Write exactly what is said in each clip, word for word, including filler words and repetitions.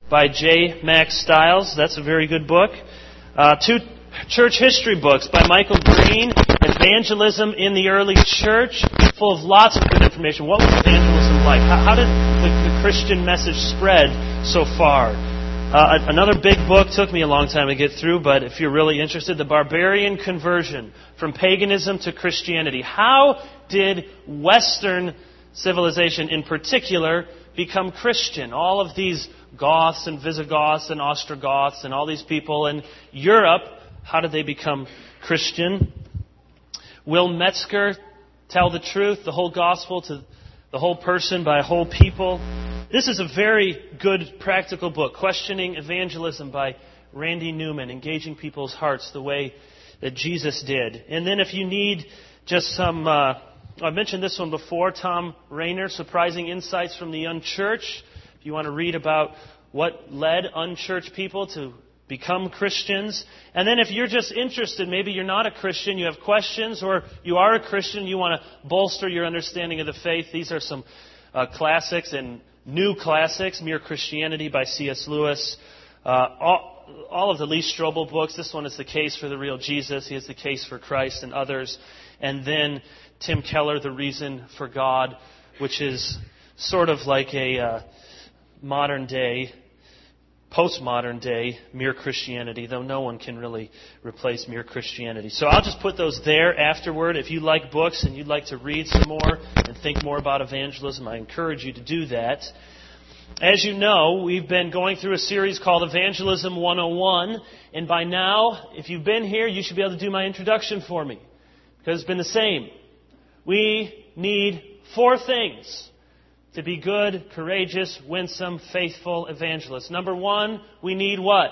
by J. Max Stiles. That's a very good book. Uh, two church history books by Michael Green, Evangelism in the Early Church, full of lots of good information. What was evangelism like? How, how did the, the Christian message spread so far? Uh, another big book, took me a long time to get through, but if you're really interested, The Barbarian Conversion, From Paganism to Christianity. How did Western civilization in particular become Christian? All of these Goths and Visigoths and Ostrogoths and all these people in Europe, how did they become Christian? Will Metzger tell the truth, the whole gospel to the whole person by a whole people? This is a very good practical book, Questioning Evangelism by Randy Newman, engaging people's hearts the way that Jesus did. And then if you need just some, uh, I mentioned this one before, Tom Rainer, Surprising Insights from the Unchurched. If you want to read about what led unchurched people to become Christians. And then if you're just interested, maybe you're not a Christian, you have questions, or you are a Christian, you want to bolster your understanding of the faith, these are some uh, classics and new classics. Mere Christianity by C S Lewis. Uh, all, all of the Lee Strobel books. This one is The Case for the Real Jesus. He has The Case for Christ and others. And then Tim Keller, The Reason for God, which is sort of like a uh, modern day, postmodern day Mere Christianity, though no one can really replace Mere Christianity. So I'll just put those there afterward. If you like books and you'd like to read some more and think more about evangelism, I encourage you to do that. As you know, we've been going through a series called Evangelism one oh one, and by now, if you've been here, you should be able to do my introduction for me, because it's been the same. We need four things to be good, courageous, winsome, faithful evangelists. Number one, we need what?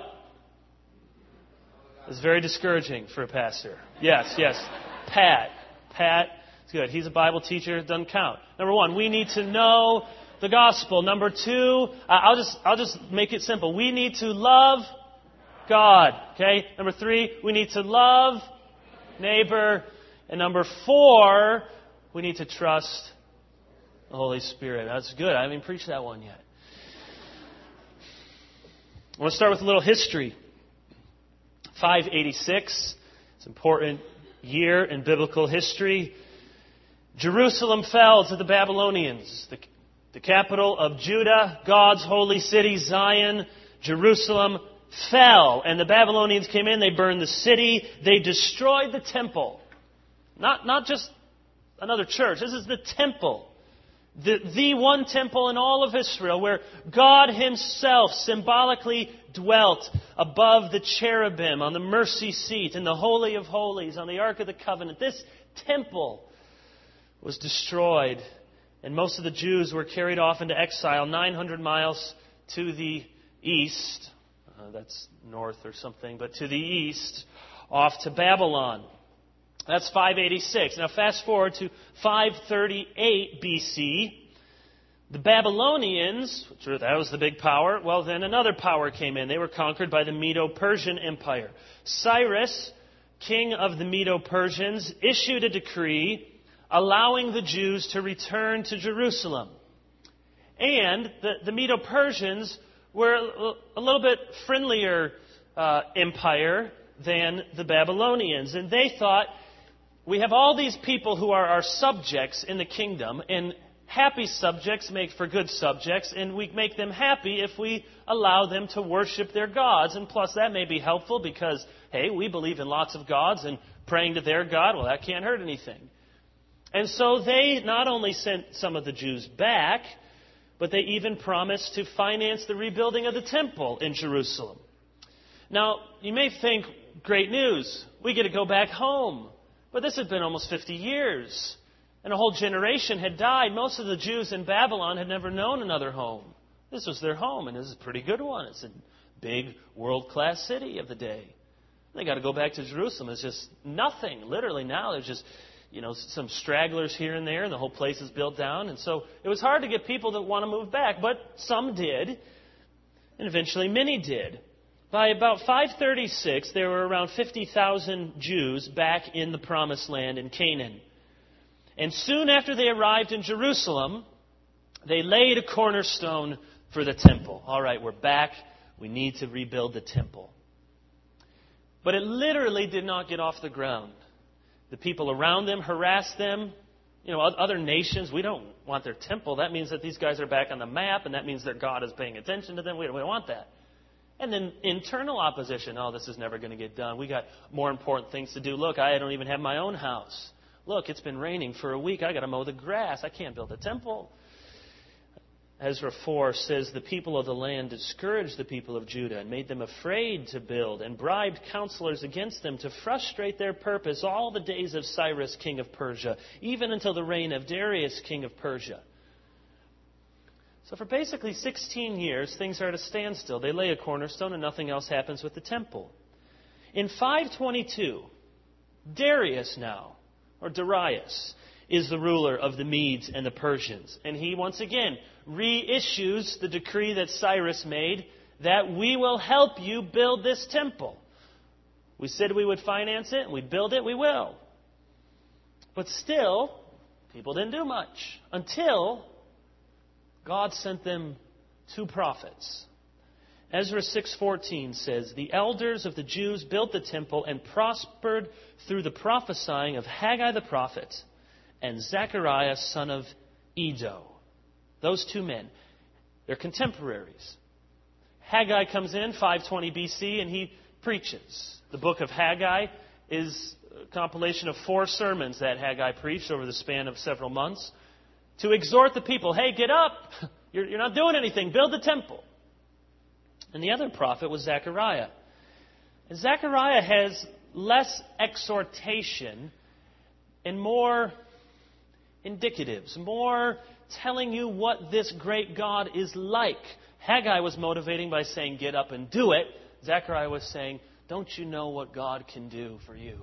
It's very discouraging for a pastor. Yes, yes. Pat. Pat. It's good. He's a Bible teacher. It doesn't count. Number one, we need to know the gospel. Number two, I'll just I'll just make it simple. We need to love God. Okay? Number three, we need to love neighbor. And number four, we need to trust the Holy Spirit. That's good. I haven't preached that one yet. I want to start with a little history. five eighty-six. It's an important year in biblical history. Jerusalem fell to the Babylonians. The, the capital of Judah, God's holy city, Zion, Jerusalem, fell. And the Babylonians came in. They burned the city. They destroyed the temple. Not, not just another church. This is the temple. The, the one temple in all of Israel where God Himself symbolically dwelt above the cherubim on the mercy seat in the Holy of Holies on the Ark of the Covenant. This temple was destroyed, and most of the Jews were carried off into exile nine hundred miles to the east. Uh, that's north or something, but to the east, off to Babylon. That's five eighty-six. Now fast forward to five thirty-eight B C. The Babylonians, that was the big power, well then another power came in. They were conquered by the Medo-Persian Empire. Cyrus, king of the Medo-Persians, issued a decree allowing the Jews to return to Jerusalem. And the, the Medo-Persians were a, a little bit friendlier uh, empire than the Babylonians. And they thought, we have all these people who are our subjects in the kingdom, and happy subjects make for good subjects, and we make them happy if we allow them to worship their gods. And plus, that may be helpful because, hey, we believe in lots of gods, and praying to their God, well, that can't hurt anything. And so they not only sent some of the Jews back, but they even promised to finance the rebuilding of the temple in Jerusalem. Now, you may think, great news, we get to go back home. But this had been almost fifty years, and a whole generation had died. Most of the Jews in Babylon had never known another home. This was their home, and this is a pretty good one. It's a big world-class city of the day. They got to go back to Jerusalem. It's just nothing. Literally now, there's just, you know, some stragglers here and there, and the whole place is built down. And so it was hard to get people that want to move back, but some did, and eventually many did. By about five thirty-six, there were around fifty thousand Jews back in the Promised Land in Canaan. And soon after they arrived in Jerusalem, they laid a cornerstone for the temple. All right, we're back. We need to rebuild the temple. But it literally did not get off the ground. The people around them harassed them. You know, other nations, we don't want their temple. That means that these guys are back on the map, and that means that God is paying attention to them. We don't, we don't want that. And then internal opposition. Oh, this is never going to get done. We got more important things to do. Look, I don't even have my own house. Look, it's been raining for a week. I got to mow the grass. I can't build a temple. Ezra four says the people of the land discouraged the people of Judah and made them afraid to build and bribed counselors against them to frustrate their purpose all the days of Cyrus, king of Persia, even until the reign of Darius, king of Persia. So for basically sixteen years, things are at a standstill. They lay a cornerstone and nothing else happens with the temple. In five twenty-two, Darius now, or Darius, is the ruler of the Medes and the Persians. And he, once again, reissues the decree that Cyrus made that we will help you build this temple. We said we would finance it and we'd build it, we will. But still, people didn't do much until God sent them two prophets. Ezra six fourteen says, the elders of the Jews built the temple and prospered through the prophesying of Haggai the prophet and Zechariah, son of Iddo. Those two men. They're contemporaries. Haggai comes in, five twenty B C, and he preaches. The book of Haggai is a compilation of four sermons that Haggai preached over the span of several months to exhort the people, hey, get up. You're, you're not doing anything. Build the temple. And the other prophet was Zechariah. And Zechariah has less exhortation and more indicatives, more telling you what this great God is like. Haggai was motivating by saying, get up and do it. Zechariah was saying, don't you know what God can do for you?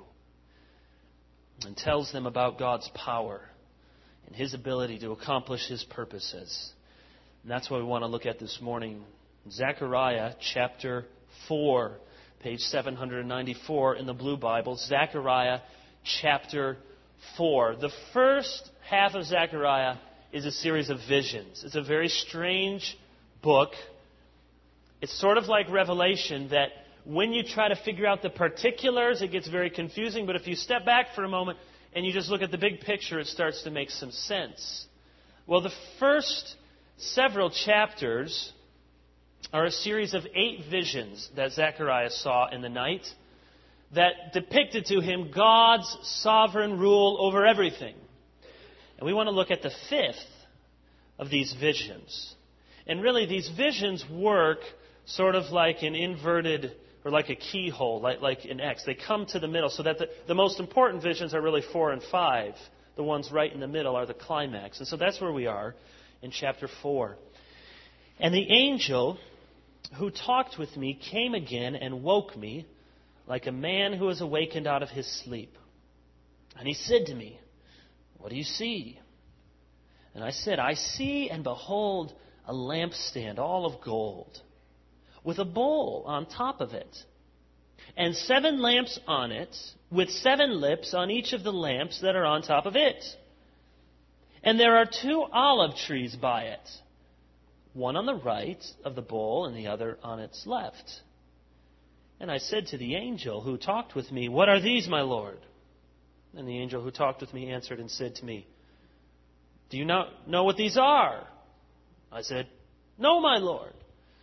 And tells them about God's power and His ability to accomplish His purposes. And that's what we want to look at this morning. Zechariah chapter four, page seven ninety-four in the Blue Bible. Zechariah chapter four. The first half of Zechariah is a series of visions. It's a very strange book. It's sort of like Revelation, that when you try to figure out the particulars, it gets very confusing. But if you step back for a moment and you just look at the big picture, it starts to make some sense. Well, the first several chapters are a series of eight visions that Zechariah saw in the night that depicted to him God's sovereign rule over everything. And we want to look at the fifth of these visions. And really, these visions work sort of like an inverted, or like a keyhole, like, like an X. They come to the middle, so that the, the most important visions are really four and five. The ones right in the middle are the climax. And so that's where we are in chapter four. And the angel who talked with me came again and woke me like a man who is awakened out of his sleep. And he said to me, what do you see? And I said, I see and behold a lampstand all of gold, with a bowl on top of it, and seven lamps on it, with seven lips on each of the lamps that are on top of it. And there are two olive trees by it, one on the right of the bowl and the other on its left. And I said to the angel who talked with me, what are these, my Lord? And the angel who talked with me answered and said to me, do you not know what these are? I said, no, my Lord.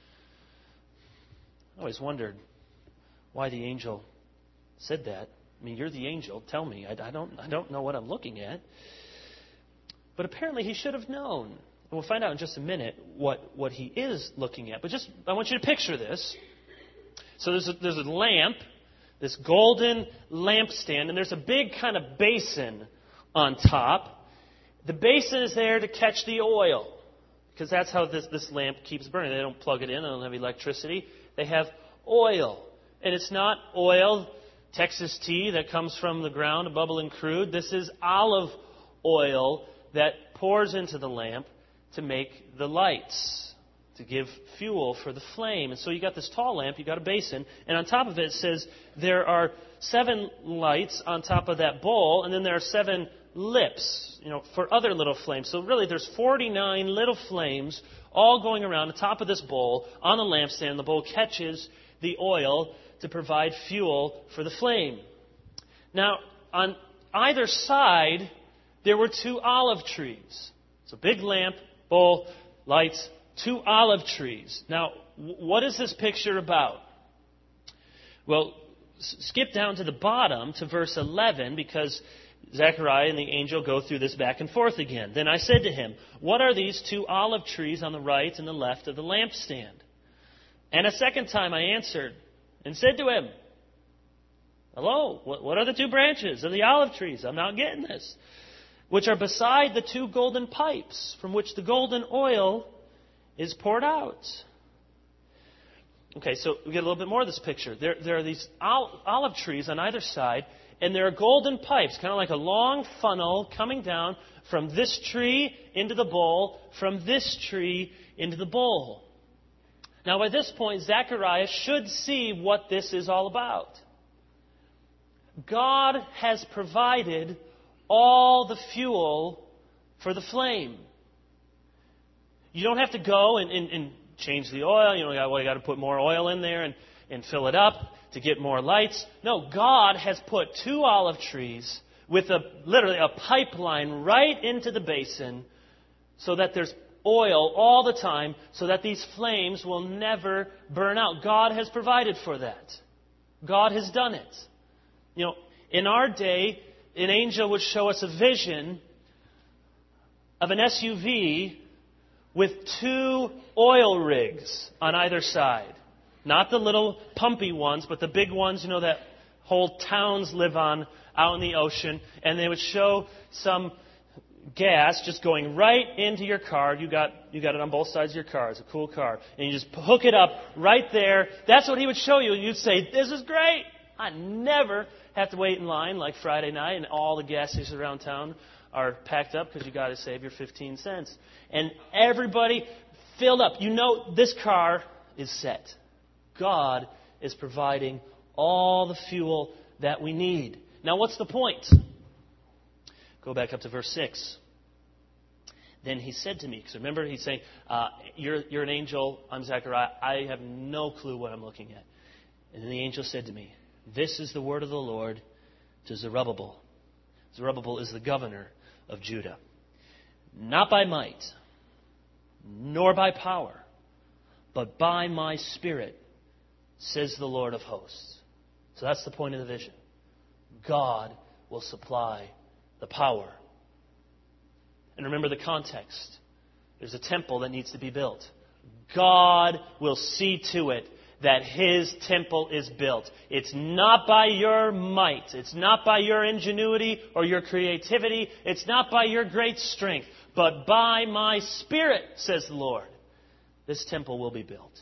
I always wondered why the angel said that. I mean, you're the angel. Tell me. I, I don't I don't know what I'm looking at. But apparently he should have known. And we'll find out in just a minute what, what he is looking at. But just, I want you to picture this. So there's a, there's a lamp, this golden lampstand, and there's a big kind of basin on top. The basin is there to catch the oil, because that's how this, this lamp keeps burning. They don't plug it in. They don't have electricity. They have oil. And it's not oil, Texas tea that comes from the ground, a bubbling crude. This is olive oil that pours into the lamp to make the lights, to give fuel for the flame. And so you got this tall lamp, you got a basin, and on top of it, it says there are seven lights on top of that bowl, and then there are seven lips, you know, for other little flames. So really there's forty-nine little flames all going around the top of this bowl on the lampstand. The bowl catches the oil to provide fuel for the flame. Now, on either side, there were two olive trees. It's a big lamp, bowl, lights, two olive trees. Now, what is this picture about? Well, skip down to the bottom to verse eleven, because Zechariah and the angel go through this back and forth again. Then I said to him, what are these two olive trees on the right and the left of the lampstand? And a second time I answered and said to him, hello, what are the two branches of the olive trees? I'm not getting this. Which are beside the two golden pipes from which the golden oil is poured out. Okay, so we get a little bit more of this picture. There, there are these olive trees on either side, and there are golden pipes, kind of like a long funnel coming down from this tree into the bowl, from this tree into the bowl. Now, by this point, Zechariah should see what this is all about. God has provided all the fuel for the flame. You don't have to go and, and, and change the oil. You know, well, you got to put more oil in there and, and fill it up to get more lights. No, God has put two olive trees with a literally a pipeline right into the basin so that there's oil all the time so that these flames will never burn out. God has provided for that. God has done it. You know, in our day, an angel would show us a vision of an S U V with two oil rigs on either side. Not the little pumpy ones, but the big ones, you know, that whole towns live on out in the ocean. And they would show some gas just going right into your car. You got you got it on both sides of your car. It's a cool car. And you just hook it up right there. That's what he would show you. And you'd say, this is great. I never have to wait in line like Friday night and all the gas stations around town are packed up because you got to save your fifteen cents. And everybody filled up. You know this car is set. God is providing all the fuel that we need. Now, what's the point? Go back up to verse six. Then he said to me, because remember he's saying, uh, you're, you're an angel, I'm Zechariah, I have no clue what I'm looking at. And then the angel said to me, this is the word of the Lord to Zerubbabel. Zerubbabel is the governor of Judah. Not by might, nor by power, but by my Spirit, says the Lord of hosts. So that's the point of the vision. God will supply the power. And remember the context. There's a temple that needs to be built. God will see to it that His temple is built. It's not by your might. It's not by your ingenuity or your creativity. It's not by your great strength. But by my Spirit, says the Lord, this temple will be built.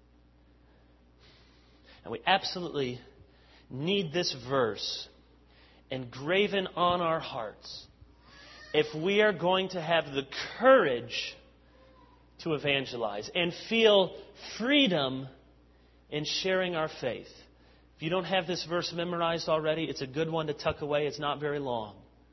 And we absolutely need this verse engraven on our hearts if we are going to have the courage to evangelize and feel freedom in sharing our faith. If you don't have this verse memorized already, it's a good one to tuck away. It's not very long.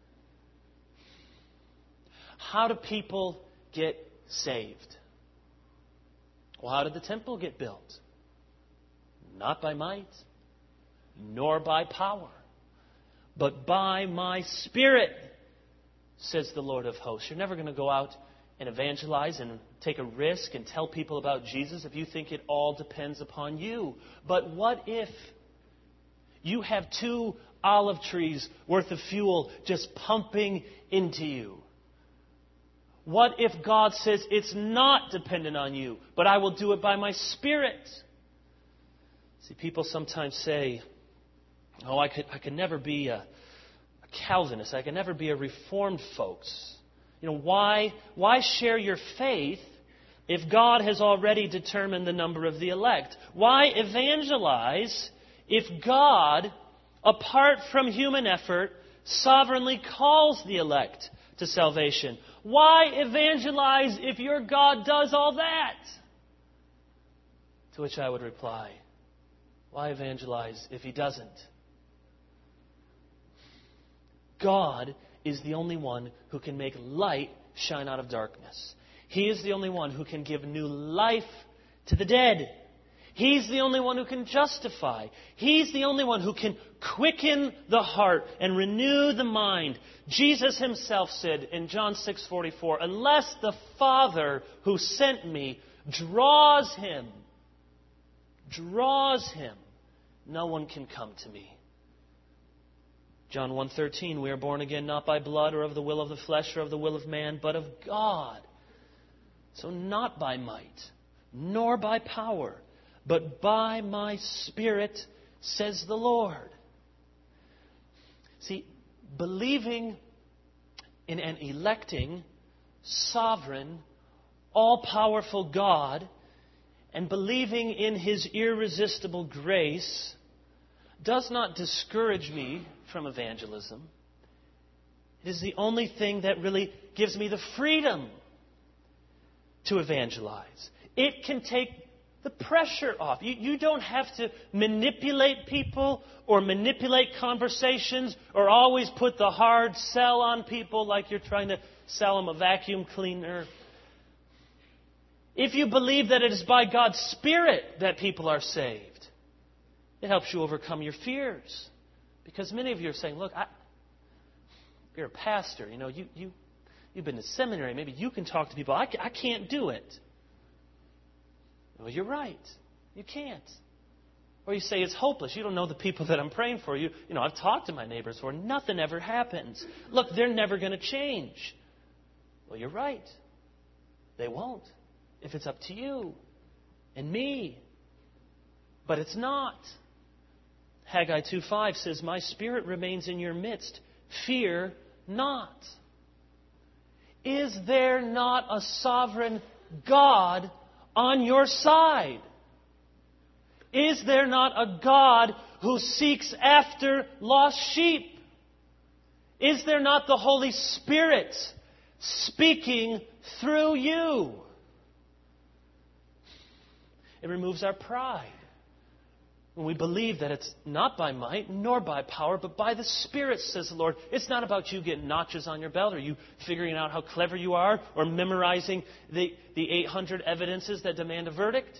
How do people get saved? Well, how did the temple get built? Not by might, nor by power, but by my Spirit, says the Lord of hosts. You're never going to go out and evangelize and take a risk and tell people about Jesus if you think it all depends upon you. But what if you have two olive trees worth of fuel just pumping into you? What if God says it's not dependent on you, but I will do it by my Spirit? See, people sometimes say, oh, I could, I could never be a, a Calvinist. I could never be a Reformed folks. You know, why, why share your faith if God has already determined the number of the elect? Why evangelize if God, apart from human effort, sovereignly calls the elect to salvation? Why evangelize if your God does all that? To which I would reply, why evangelize if He doesn't? God is the only one who can make light shine out of darkness. He is the only one who can give new life to the dead. He's the only one who can justify. He's the only one who can quicken the heart and renew the mind. Jesus himself said in John six forty-four, unless the Father who sent me draws him, draws him, no one can come to me. John one thirteen, we are born again not by blood or of the will of the flesh or of the will of man, but of God. So not by might, nor by power, but by my Spirit, says the Lord. See, believing in an electing, sovereign, all-powerful God and believing in His irresistible grace does not discourage me from evangelism. It is the only thing that really gives me the freedom to evangelize. It can take the pressure off. You, you don't have to manipulate people or manipulate conversations or always put the hard sell on people like you're trying to sell them a vacuum cleaner. If you believe that it is by God's Spirit that people are saved, it helps you overcome your fears. Because many of you are saying, look, I, you're a pastor. You know, you, you, you've been to seminary. Maybe you can talk to people. I, I can't do it. Well, you're right. You can't. Or you say it's hopeless. You don't know the people that I'm praying for. You, you know, I've talked to my neighbors where nothing ever happens. Look, they're never going to change. Well, you're right. They won't. If it's up to you and me. But it's not. Haggai two five says, my Spirit remains in your midst. Fear not. Is there not a sovereign God on your side? Is there not a God who seeks after lost sheep? Is there not the Holy Spirit speaking through you? It removes our pride when we believe that it's not by might nor by power, but by the Spirit, says the Lord. It's not about you getting notches on your belt or you figuring out how clever you are or memorizing the, the eight hundred evidences that demand a verdict.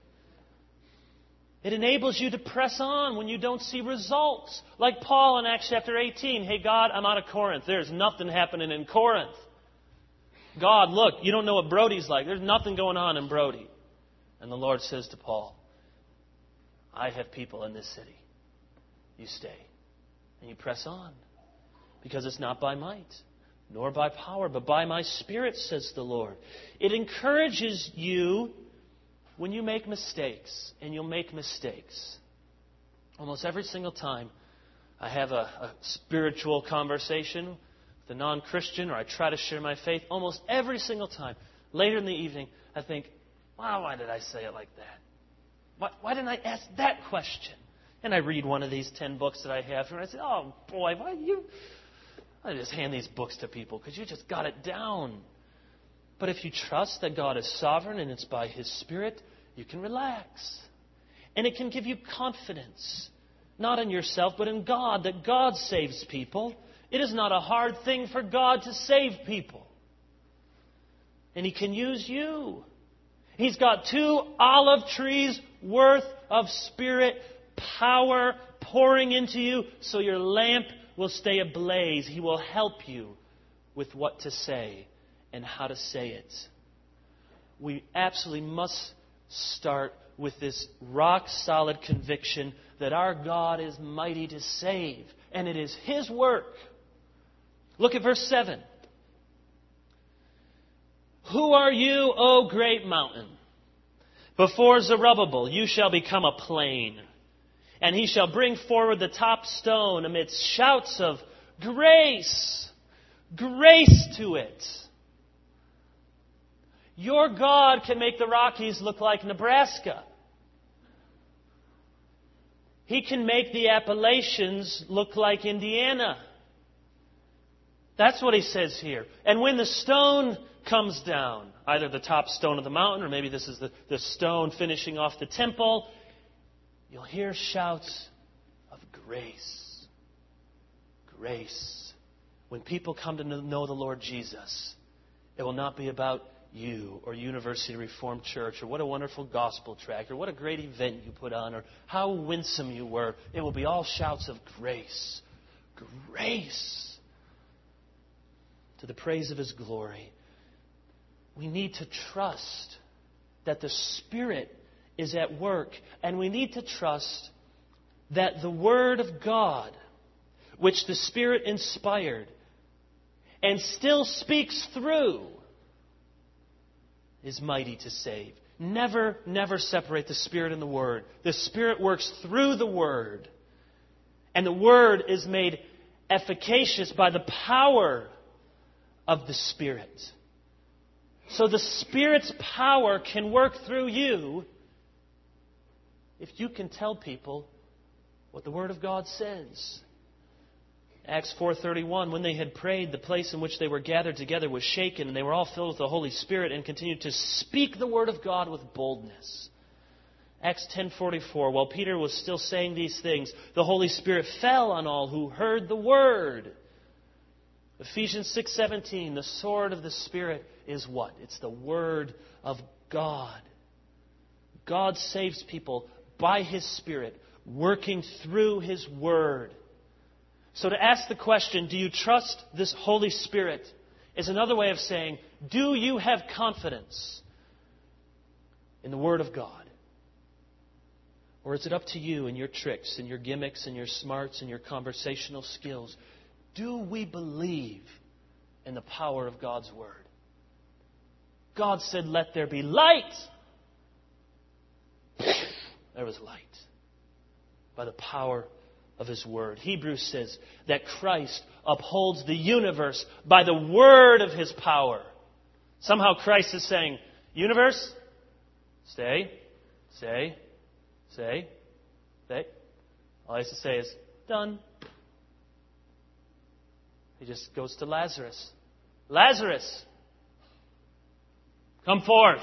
It enables you to press on when you don't see results. Like Paul in Acts chapter eighteen. Hey, God, I'm out of Corinth. There's nothing happening in Corinth. God, look, you don't know what Brody's like. There's nothing going on in Brody. And the Lord says to Paul, I have people in this city. You stay. And you press on. Because it's not by might, nor by power, but by my Spirit, says the Lord. It encourages you when you make mistakes. And you'll make mistakes. Almost every single time I have a, a spiritual conversation with a non-Christian or I try to share my faith, almost every single time, later in the evening, I think, wow, why did I say it like that? Why, why didn't I ask that question? And I read one of these ten books that I have, and I say, oh, boy, why you... I just hand these books to people because you just got it down. But if you trust that God is sovereign and it's by His Spirit, you can relax. And it can give you confidence, not in yourself, but in God, that God saves people. It is not a hard thing for God to save people. And He can use you. He's got two olive trees worth of Spirit power pouring into you so your lamp will stay ablaze. He will help you with what to say and how to say it. We absolutely must start with this rock-solid conviction that our God is mighty to save, and it is His work. Look at verse seven. Who are you, O great mountain? Before Zerubbabel you shall become a plain, and he shall bring forward the top stone amidst shouts of grace. Grace to it. Your God can make the Rockies look like Nebraska. He can make the Appalachians look like Indiana. That's what He says here. And when the stone comes down, either the top stone of the mountain, or maybe this is the, the stone finishing off the temple, you'll hear shouts of grace. Grace. When people come to know the Lord Jesus, it will not be about you, or University Reformed Church, or what a wonderful gospel tract, or what a great event you put on, or how winsome you were. It will be all shouts of grace. Grace. To the praise of His glory. We need to trust that the Spirit is at work, and we need to trust that the Word of God, which the Spirit inspired and still speaks through, is mighty to save. Never, never separate the Spirit and the Word. The Spirit works through the Word, and the Word is made efficacious by the power of the Spirit. So the Spirit's power can work through you if you can tell people what the Word of God says. Acts four thirty-one, when they had prayed, the place in which they were gathered together was shaken, and they were all filled with the Holy Spirit and continued to speak the Word of God with boldness. Acts ten forty-four, while Peter was still saying these things, the Holy Spirit fell on all who heard the Word. Ephesians six seventeen, the sword of the Spirit is what? It's the Word of God. God saves people by His Spirit, working through His Word. So to ask the question, do you trust this Holy Spirit, is another way of saying, do you have confidence in the Word of God? Or is it up to you and your tricks and your gimmicks and your smarts and your conversational skills? Do we believe in the power of God's Word? God said, let there be light. There was light. By the power of His Word. Hebrews says that Christ upholds the universe by the word of His power. Somehow Christ is saying, universe, stay, stay, stay, stay. All He has to say is, done. He just goes to Lazarus. Lazarus, come forth.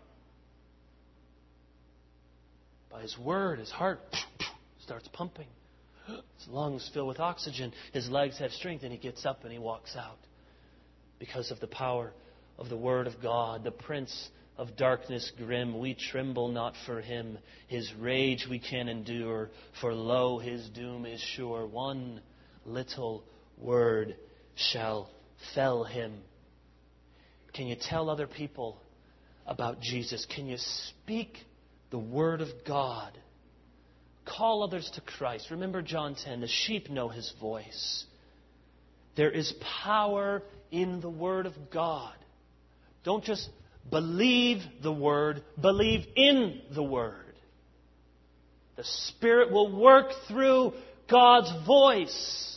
By His word, his heart starts pumping. His lungs fill with oxygen. His legs have strength, and he gets up and he walks out. Because of the power of the Word of God, the Prince of darkness grim, we tremble not for him. His rage we can endure, for lo, his doom is sure. One little word shall fell him. Can you tell other people about Jesus? Can you speak the Word of God? Call others to Christ. Remember John ten, the sheep know His voice. There is power in the Word of God. Don't just believe the Word, believe in the Word. The Spirit will work through God's voice.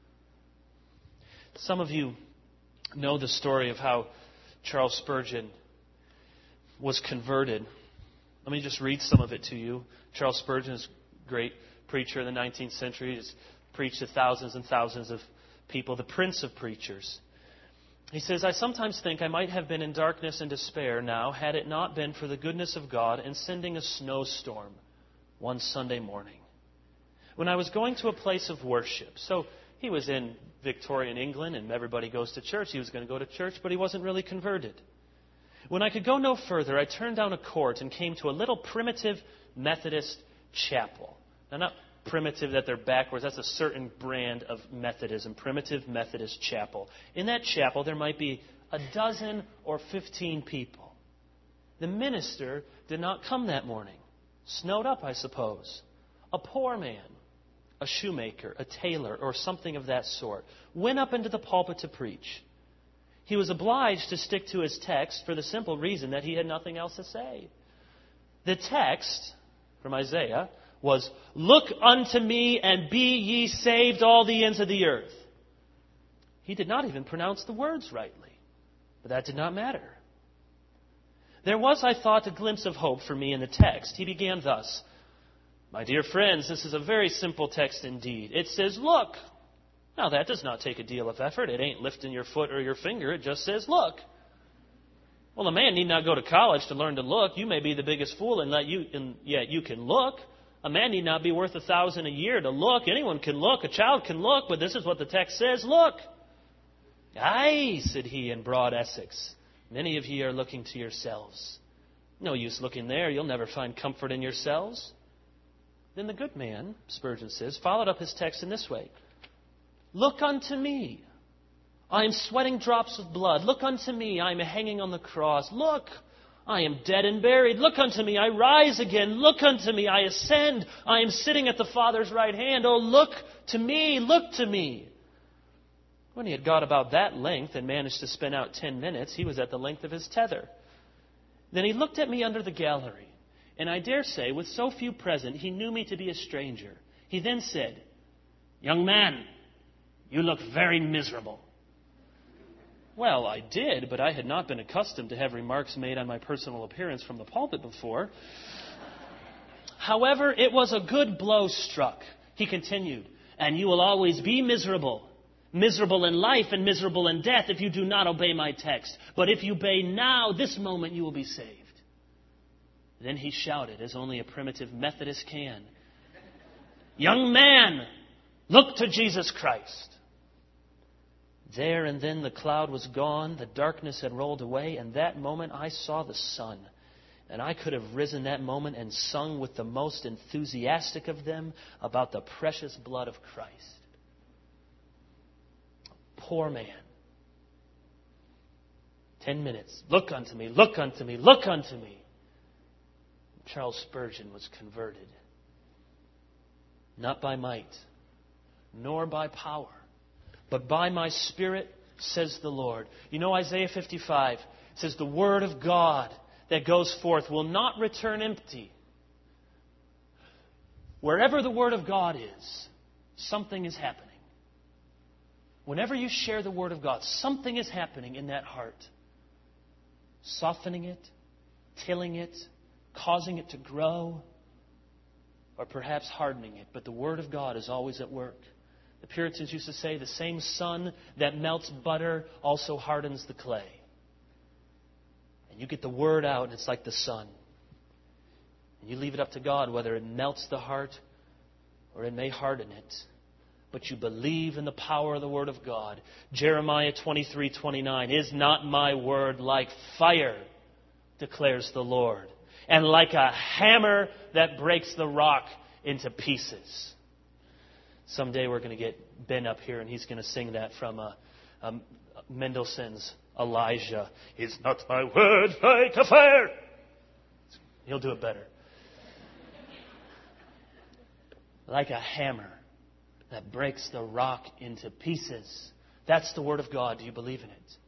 Some of you know the story of how Charles Spurgeon was converted. Let me just read some of it to you. Charles Spurgeon is a great preacher in the nineteenth century. He's preached to thousands and thousands of people, the prince of preachers. He says, I sometimes think I might have been in darkness and despair now had it not been for the goodness of God in sending a snowstorm one Sunday morning when I was going to a place of worship. So he was in Victorian England and everybody goes to church. He was going to go to church, but he wasn't really converted. When I could go no further, I turned down a court and came to a little primitive Methodist chapel. Now, not primitive that they're backwards. That's a certain brand of Methodism, primitive Methodist chapel. In that chapel, there might be a dozen or fifteen people. The minister did not come that morning. Snowed up, I suppose. A poor man, a shoemaker, a tailor, or something of that sort, went up into the pulpit to preach. He was obliged to stick to his text for the simple reason that he had nothing else to say. The text from Isaiah was, look unto me and be ye saved all the ends of the earth. He did not even pronounce the words rightly, but that did not matter. There was, I thought, a glimpse of hope for me in the text. He began thus, my dear friends, this is a very simple text indeed. It says, look. Now, that does not take a deal of effort. It ain't lifting your foot or your finger. It just says, look. Well, a man need not go to college to learn to look. You may be the biggest fool and let you, and yet you can look. A man need not be worth a thousand a year to look. Anyone can look. A child can look. But this is what the text says, look. Aye, said he in broad Essex. Many of ye are looking to yourselves. No use looking there. You'll never find comfort in yourselves. Then the good man, Spurgeon says, followed up his text in this way. Look unto me. I am sweating drops of blood. Look unto me. I am hanging on the cross. Look, I am dead and buried. Look unto me. I rise again. Look unto me. I ascend. I am sitting at the Father's right hand. Oh, look to me. Look to me. When he had got about that length and managed to spin out ten minutes, he was at the length of his tether. Then he looked at me under the gallery, and I dare say, with so few present, he knew me to be a stranger. He then said, Young man, you look very miserable. Well, I did, but I had not been accustomed to have remarks made on my personal appearance from the pulpit before. However, it was a good blow struck. He continued, and you will always be miserable. Miserable in life and miserable in death if you do not obey my text. But if you obey now, this moment, you will be saved. Then he shouted, as only a primitive Methodist can, Young man, look to Jesus Christ. There and then the cloud was gone, the darkness had rolled away, and that moment I saw the sun. And I could have risen that moment and sung with the most enthusiastic of them about the precious blood of Christ. Poor man. Ten minutes. Look unto me, look unto me, look unto me. Charles Spurgeon was converted. Not by might, nor by power, but by my Spirit, says the Lord. You know Isaiah fifty-five says the word of God that goes forth will not return empty. Wherever the word of God is, something is happening. Whenever you share the Word of God, something is happening in that heart. Softening it, tilling it, causing it to grow, or perhaps hardening it. But the Word of God is always at work. The Puritans used to say, the same sun that melts butter also hardens the clay. And you get the Word out, and it's like the sun. And you leave it up to God whether it melts the heart or it may harden it. But you believe in the power of the Word of God. Jeremiah twenty-three twenty-nine, Is not my word like fire, declares the Lord, and like a hammer that breaks the rock into pieces. Someday we're going to get Ben up here and he's going to sing that from uh, um, Mendelssohn's Elijah. Is not my word like a fire? He'll do it better. Like a hammer that breaks the rock into pieces. That's the Word of God. Do you believe in it?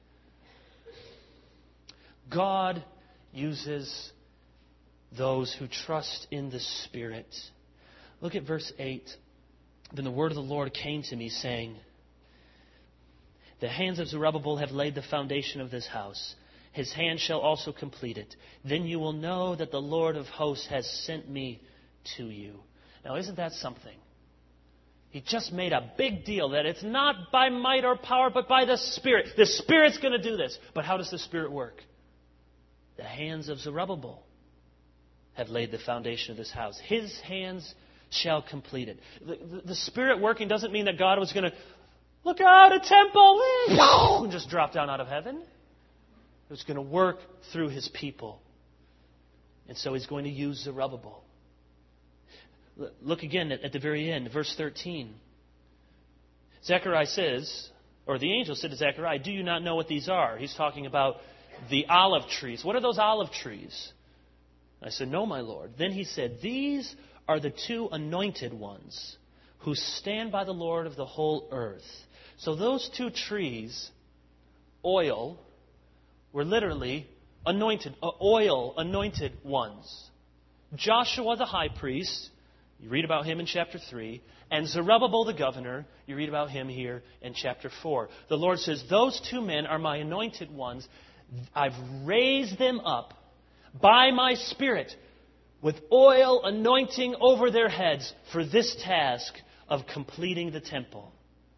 God uses those who trust in the Spirit. Look at verse eight. Then the word of the Lord came to me, saying, The hands of Zerubbabel have laid the foundation of this house. His hand shall also complete it. Then you will know that the Lord of hosts has sent me to you. Now, isn't that something? He just made a big deal that it's not by might or power, but by the Spirit. The Spirit's going to do this. But how does the Spirit work? The hands of Zerubbabel have laid the foundation of this house. His hands shall complete it. The, the, the Spirit working doesn't mean that God was going to look out a temple and just drop down out of heaven. It was going to work through His people. And so He's going to use Zerubbabel. Look again at the very end, verse thirteen. Zechariah says, or the angel said to Zechariah, Do you not know what these are? He's talking about the olive trees. What are those olive trees? I said, No, my Lord. Then he said, These are the two anointed ones who stand by the Lord of the whole earth. So those two trees, oil, were literally anointed, oil anointed ones. Joshua the high priest, you read about him in chapter three. And Zerubbabel the governor, you read about him here in chapter four. The Lord says, those two men are my anointed ones. I've raised them up by my Spirit with oil anointing over their heads for this task of completing the temple.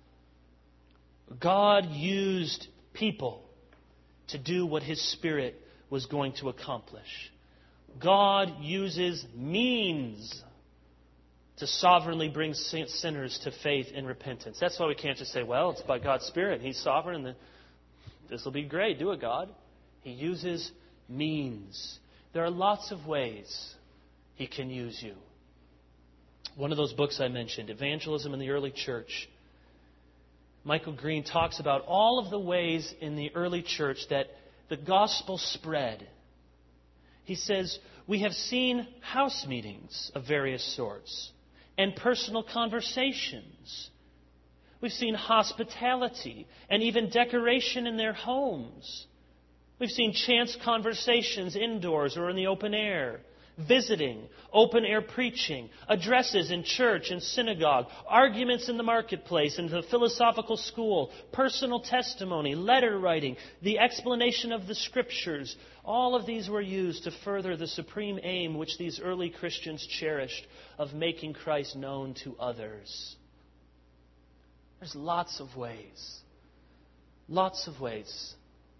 God used people to do what His Spirit was going to accomplish. God uses means to sovereignly bring sinners to faith and repentance. That's why we can't just say, well, it's by God's Spirit. He's sovereign. And this will be great. Do it, God. He uses means. There are lots of ways He can use you. One of those books I mentioned, Evangelism in the Early Church, Michael Green talks about all of the ways in the early church that the gospel spread. He says, we have seen house meetings of various sorts and personal conversations. We've seen hospitality and even decoration in their homes. We've seen chance conversations indoors or in the open air, visiting, open-air preaching, addresses in church and synagogue, arguments in the marketplace and the philosophical school, personal testimony, letter writing, the explanation of the Scriptures. All of these were used to further the supreme aim which these early Christians cherished of making Christ known to others. There's lots of ways. Lots of ways.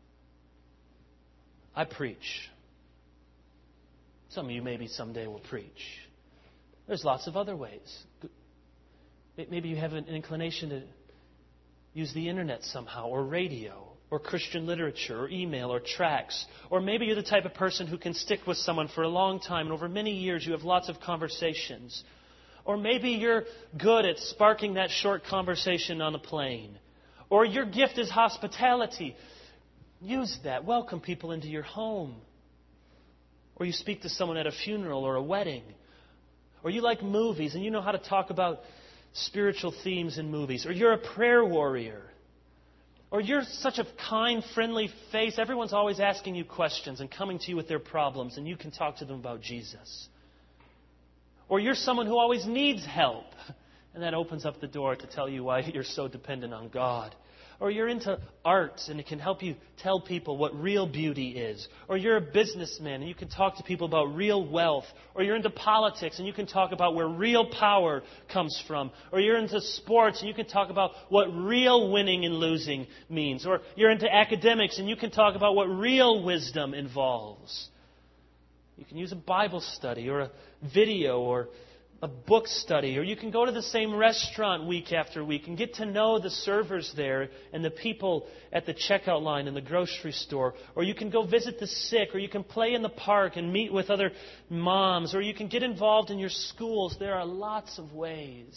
I preach. Some of you maybe someday will preach. There's lots of other ways. Maybe you have an inclination to use the internet somehow, or radio, or Christian literature, or email, or tracts. Or maybe you're the type of person who can stick with someone for a long time, and over many years you have lots of conversations. Or maybe you're good at sparking that short conversation on a plane. Or your gift is hospitality. Use that. Welcome people into your home. Or you speak to someone at a funeral or a wedding. Or you like movies and you know how to talk about spiritual themes in movies. Or you're a prayer warrior. Or you're such a kind, friendly face. Everyone's always asking you questions and coming to you with their problems, and you can talk to them about Jesus. Or you're someone who always needs help, and that opens up the door to tell you why you're so dependent on God. Or you're into art, and it can help you tell people what real beauty is. Or you're a businessman, and you can talk to people about real wealth. Or you're into politics, and you can talk about where real power comes from. Or you're into sports, and you can talk about what real winning and losing means. Or you're into academics, and you can talk about what real wisdom involves. You can use a Bible study, or a video, or a book study, or you can go to the same restaurant week after week and get to know the servers there and the people at the checkout line in the grocery store. Or you can go visit the sick, or you can play in the park and meet with other moms, or you can get involved in your schools. There are lots of ways.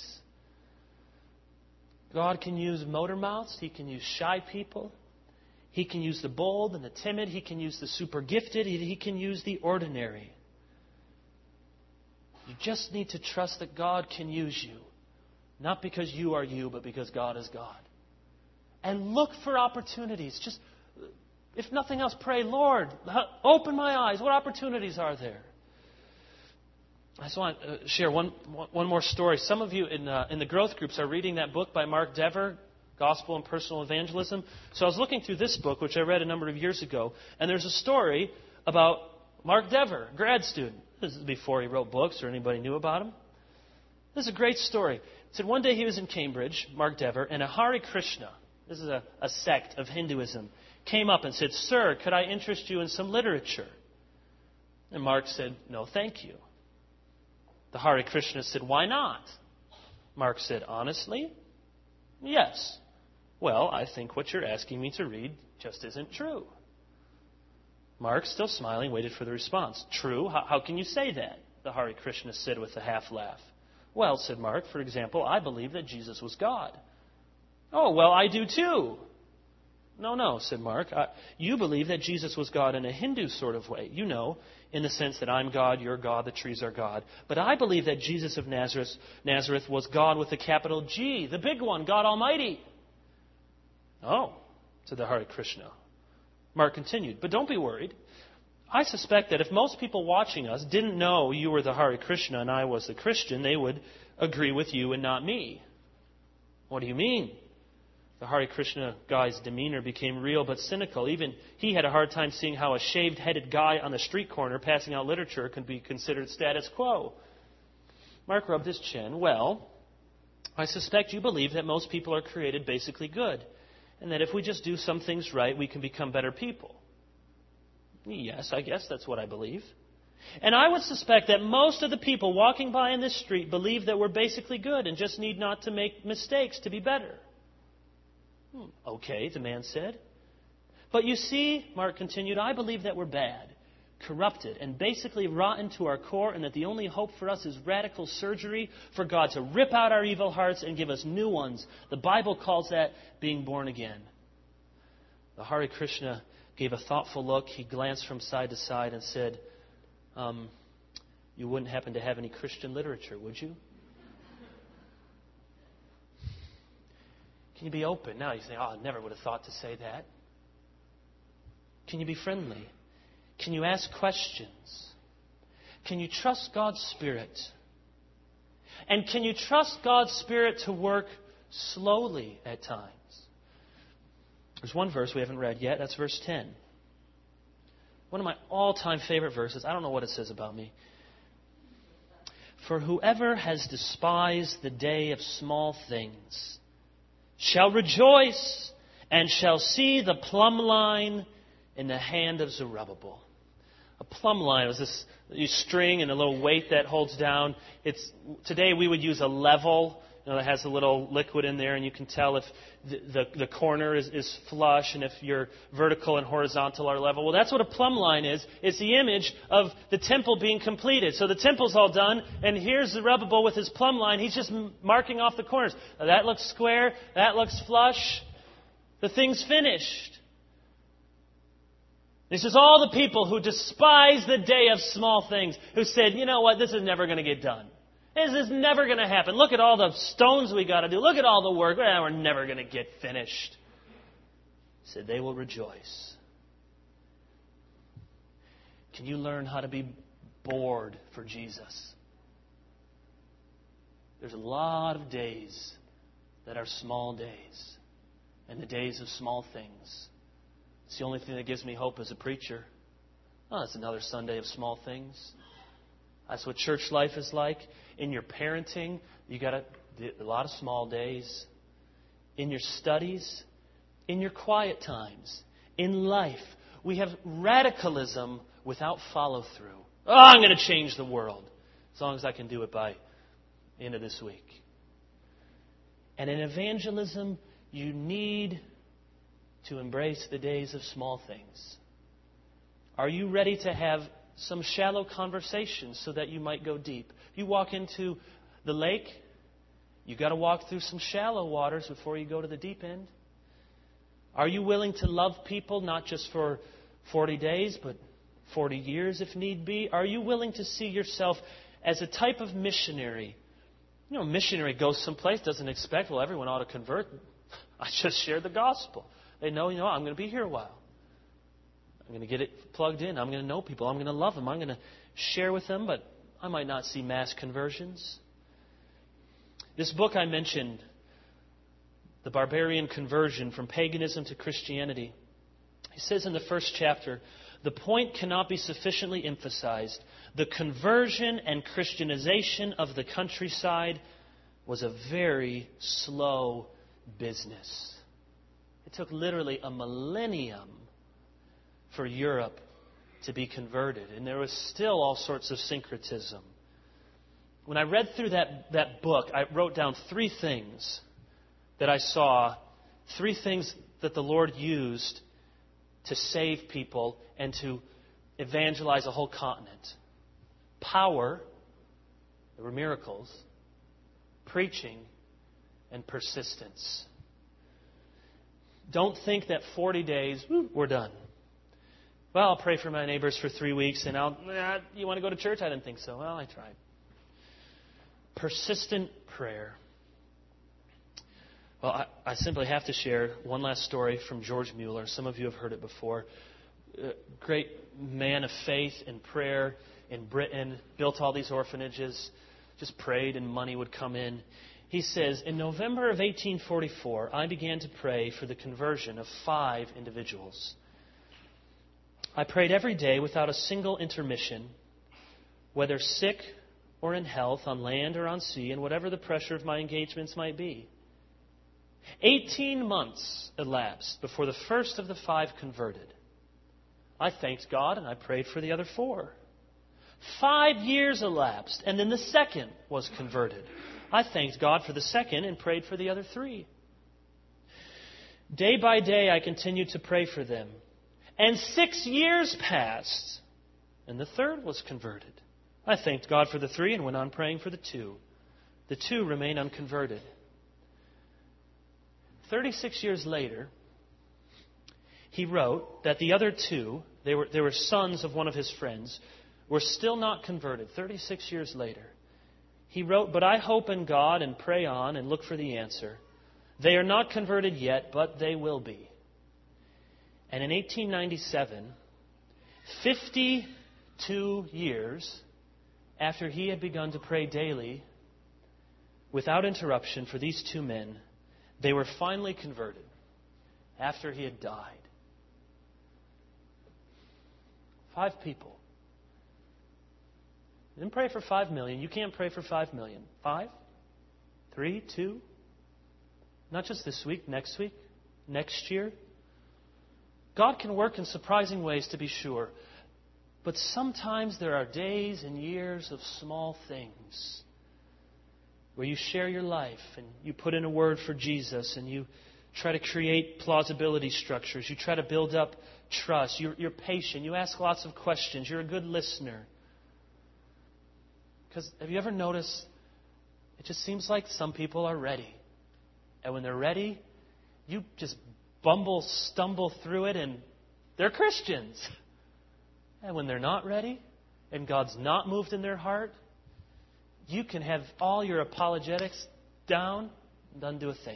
God can use motor mouths. He can use shy people. He can use the bold and the timid. He can use the super gifted. He can use the ordinary. You just need to trust that God can use you. Not because you are you, but because God is God. And look for opportunities. Just, if nothing else, pray, Lord, open my eyes. What opportunities are there? I just want to share one one more story. Some of you in uh, in the growth groups are reading that book by Mark Dever, Gospel and Personal Evangelism. So I was looking through this book, which I read a number of years ago, and there's a story about Mark Dever, grad student. This is before he wrote books or anybody knew about him. This is a great story. It said one day he was in Cambridge, Mark Dever, and a Hare Krishna, this is a, a sect of Hinduism, came up and said, "Sir, could I interest you in some literature?" And Mark said, "No, thank you." The Hare Krishna said, "Why not?" Mark said, "Honestly, yes." "Well, I think what you're asking me to read just isn't true." Mark, still smiling, waited for the response. "True? How, how can you say that?" the Hare Krishna said with a half laugh. "Well," said Mark, "for example, I believe that Jesus was God." "Oh, well, I do too." "No, no," said Mark. I, "You believe that Jesus was God in a Hindu sort of way. You know, in the sense that I'm God, you're God, the trees are God. But I believe that Jesus of Nazareth, Nazareth was God with a capital G, the big one, God Almighty." "Oh," said the Hare Krishna. Mark continued, "But don't be worried. I suspect that if most people watching us didn't know you were the Hare Krishna and I was the Christian, they would agree with you and not me." "What do you mean?" The Hare Krishna guy's demeanor became real but cynical. Even he had a hard time seeing how a shaved-headed guy on the street corner passing out literature could be considered status quo. Mark rubbed his chin. "Well, I suspect you believe that most people are created basically good, and that if we just do some things right, we can become better people." "Yes, I guess that's what I believe." "And I would suspect that most of the people walking by in this street believe that we're basically good and just need not to make mistakes to be better." Hmm, "Okay," the man said. But you see, Mark continued, I believe that we're bad, corrupted, and basically rotten to our core, and that the only hope for us is radical surgery for God to rip out our evil hearts and give us new ones. The Bible calls that being born again. The Hare Krishna gave a thoughtful look. He glanced from side to side and said, um, you wouldn't happen to have any Christian literature, would you? Can you be open? Now you say, oh, I never would have thought to say that. Can you be friendly? Can you ask questions? Can you trust God's Spirit? And can you trust God's Spirit to work slowly at times? There's one verse we haven't read yet. That's verse ten. One of my all-time favorite verses. I don't know what it says about me. For whoever has despised the day of small things shall rejoice and shall see the plumb line in the hand of Zerubbabel. A plumb line is this string and a little weight that holds down. It's today we would use a level. You know, that has a little liquid in there, and you can tell if the, the, the corner is, is flush and if your vertical and horizontal are level. Well, that's what a plumb line is. It's the image of the temple being completed. So the temple's all done, and here's Zerubbabel with his plumb line. He's just marking off the corners. Now, that looks square. That looks flush. The thing's finished. This is all the people who despise the day of small things, who said, you know what, this is never going to get done. This is never going to happen. Look at all the stones we got to do. Look at all the work. Well, we're never going to get finished. He said, they will rejoice. Can you learn how to be bored for Jesus? There's a lot of days that are small days, and the days of small things. It's the only thing that gives me hope as a preacher. Oh, it's another Sunday of small things. That's what church life is like. In your parenting, you got a, a lot of small days. In your studies, in your quiet times, in life, we have radicalism without follow-through. Oh, I'm going to change the world. As long as I can do it by the end of this week. And in evangelism, you need to embrace the days of small things. Are you ready to have some shallow conversations so that you might go deep? If you walk into the lake, you've got to walk through some shallow waters before you go to the deep end. Are you willing to love people not just for forty days, but forty years if need be? Are you willing to see yourself as a type of missionary? You know, a missionary goes someplace, doesn't expect, well, everyone ought to convert. I just shared the gospel. They know, you know, I'm going to be here a while. I'm going to get it plugged in. I'm going to know people. I'm going to love them. I'm going to share with them, but I might not see mass conversions. This book I mentioned, The Barbarian Conversion from Paganism to Christianity, he says in the first chapter, the point cannot be sufficiently emphasized. The conversion and Christianization of the countryside was a very slow business. It took literally a millennium for Europe to be converted. And there was still all sorts of syncretism. When I read through that, that book, I wrote down three things that I saw, three things that the Lord used to save people and to evangelize a whole continent. Power, there were miracles, preaching, and persistence. Don't think that forty days, woo, we're done. Well, I'll pray for my neighbors for three weeks and I'll, eh, you want to go to church? I didn't think so. Well, I tried. Persistent prayer. Well, I, I simply have to share one last story from George Mueller. Some of you have heard it before. A great man of faith and prayer in Britain, built all these orphanages, just prayed and money would come in. He says, in November of eighteen forty-four, I began to pray for the conversion of five individuals. I prayed every day without a single intermission, whether sick or in health, on land or on sea, and whatever the pressure of my engagements might be. Eighteen months elapsed before the first of the five converted. I thanked God and I prayed for the other four. Five years elapsed, and then the second was converted. I thanked God for the second and prayed for the other three. Day by day I continued to pray for them. And six years passed, and the third was converted. I thanked God for the three and went on praying for the two. The two remain unconverted. Thirty-six years later, he wrote that the other two, they were, they were sons of one of his friends, were still not converted. Thirty-six years later. He wrote, "But I hope in God and pray on and look for the answer. They are not converted yet, but they will be." And in eighteen ninety-seven, fifty-two years after he had begun to pray daily, without interruption for these two men, they were finally converted after he had died. Five people. You didn't pray for five million. You can't pray for five million. Five? Three? Two? Not just this week, next week, next year. God can work in surprising ways, to be sure. But sometimes there are days and years of small things where you share your life and you put in a word for Jesus and you try to create plausibility structures. You try to build up trust. You're, you're patient. You ask lots of questions. You're a good listener. Because have you ever noticed, it just seems like some people are ready. And when they're ready, you just bumble, stumble through it, and they're Christians. And when they're not ready, and God's not moved in their heart, you can have all your apologetics down and doesn't do a thing.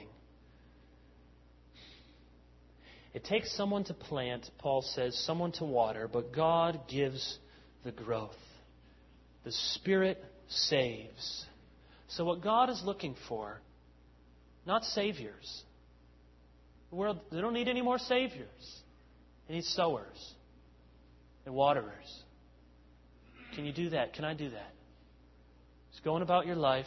It takes someone to plant, Paul says, someone to water, but God gives the growth. The Spirit saves. So what God is looking for, not saviors. The world, they don't need any more saviors. They need sowers and waterers. Can you do that? Can I do that? Just going about your life,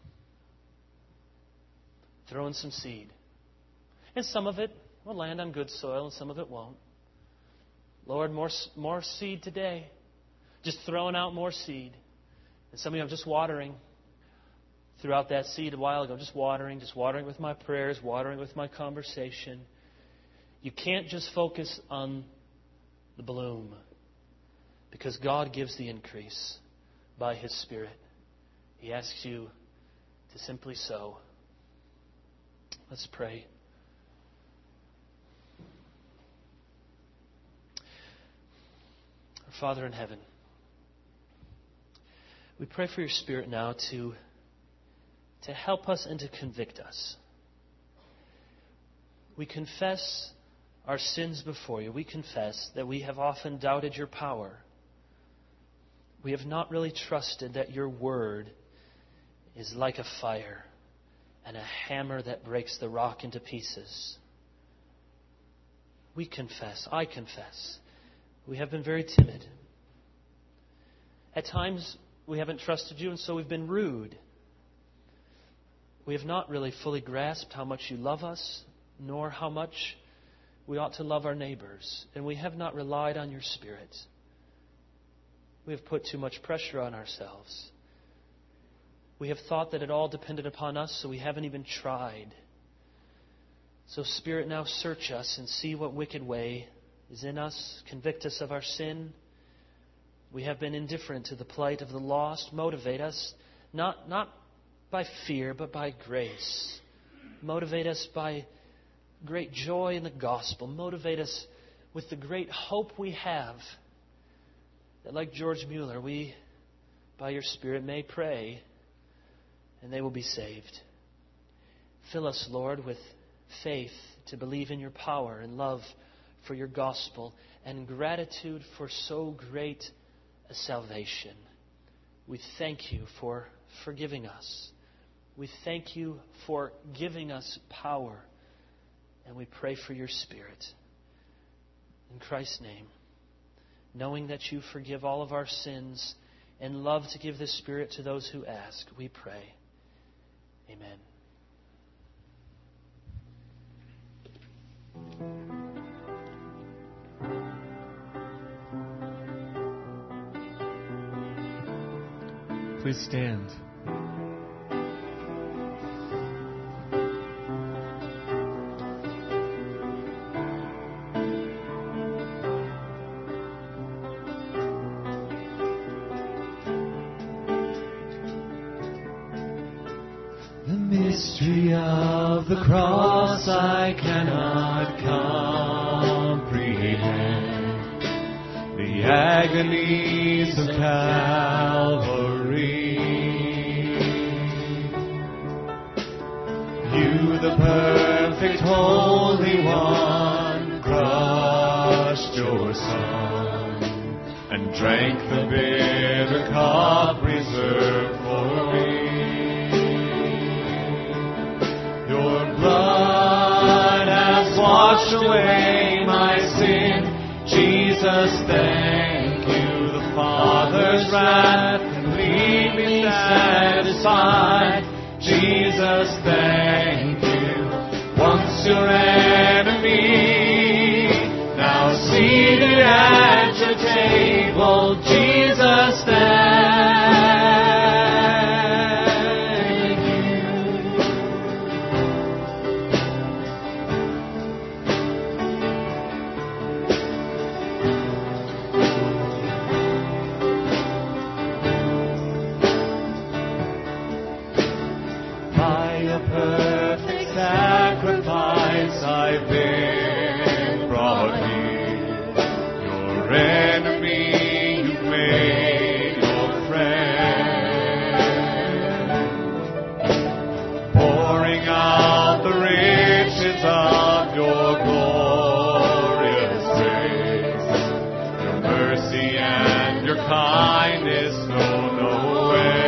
throwing some seed. And some of it will land on good soil and some of it won't. Lord, more, more seed today. Just throwing out more seed. And some of you, I'm just watering throughout that seed a while ago. Just watering, just watering with my prayers, watering with my conversation. You can't just focus on the bloom, because God gives the increase by His Spirit. He asks you to simply sow. Let's pray. Our Father in heaven, we pray for your Spirit now to, to help us and to convict us. We confess our sins before you. We confess that we have often doubted your power. We have not really trusted that your word is like a fire and a hammer that breaks the rock into pieces. We confess, I confess, we have been very timid. At times, we haven't trusted you, and so we've been rude. We have not really fully grasped how much you love us, nor how much we ought to love our neighbors. And we have not relied on your Spirit. We have put too much pressure on ourselves. We have thought that it all depended upon us, so we haven't even tried. So, Spirit, now search us and see what wicked way is in us. Convict us of our sin. We have been indifferent to the plight of the lost. Motivate us, not, not by fear, but by grace. Motivate us by great joy in the gospel. Motivate us with the great hope we have that, like George Mueller, we, by your Spirit, may pray and they will be saved. Fill us, Lord, with faith to believe in your power and love for your gospel and gratitude for so great a salvation. We thank you for forgiving us. We thank you for giving us power. And we pray for your Spirit. In Christ's name, knowing that you forgive all of our sins and love to give the Spirit to those who ask, we pray. Amen. Please stand. mystery of the cross I cannot comprehend. The agonies of Calvary. You, the perfect Holy One, crushed your Son and drank the bitter cup reserved for me. Your blood has washed away my sin. Jesus, thank you. The Father's wrath completely satisfied. Jesus, thank you. Once your enemy, now seated at your table. Jesus, thank you. By a perfect sacrifice I've been brought here. Your enemy you've made your friend. Pouring out the riches of your glorious grace. Your mercy and your kindness know no end.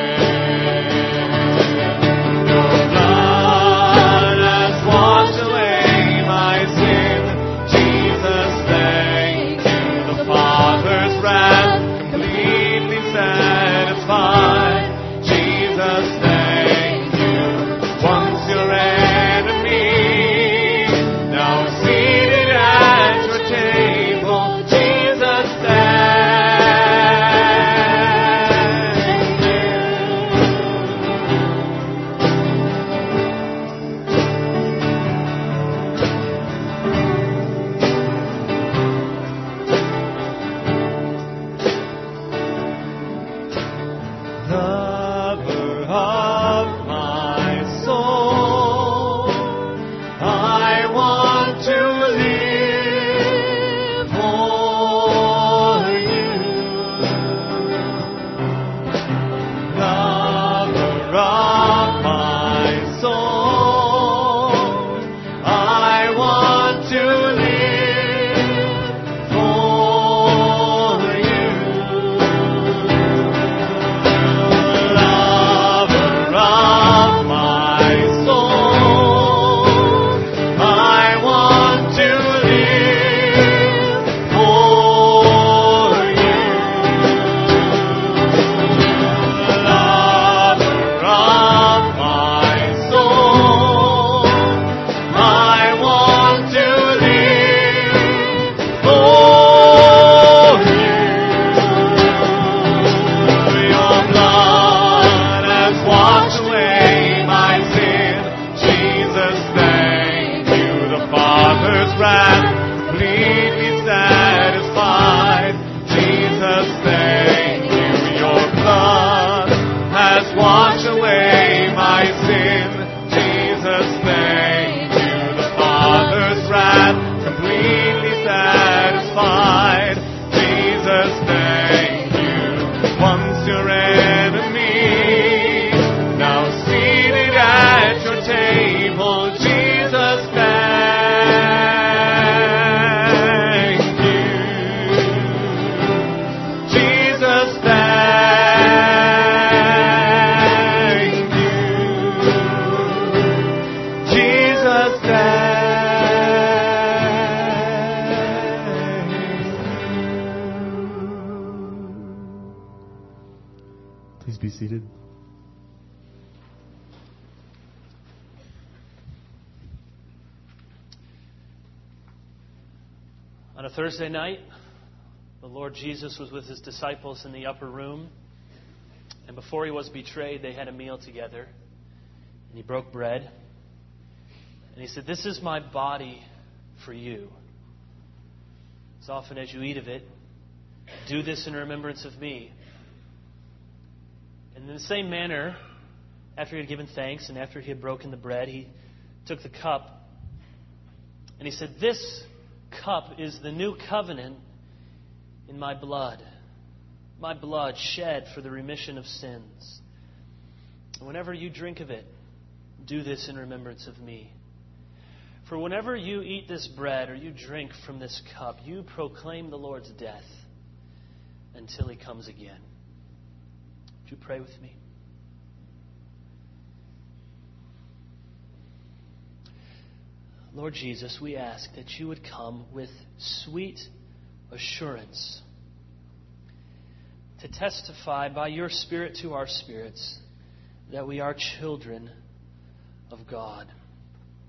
Please be seated. On a Thursday night, the Lord Jesus was with his disciples in the upper room. And before he was betrayed, they had a meal together. And he broke bread. And he said, "This is my body for you. As often as you eat of it, do this in remembrance of me." And in the same manner, after he had given thanks and after he had broken the bread, he took the cup and he said, "This cup is the new covenant in my blood, my blood shed for the remission of sins. And whenever you drink of it, do this in remembrance of me. For whenever you eat this bread or you drink from this cup, you proclaim the Lord's death until he comes again." Would you pray with me? Lord Jesus, we ask that you would come with sweet assurance to testify by your Spirit to our spirits that we are children of God.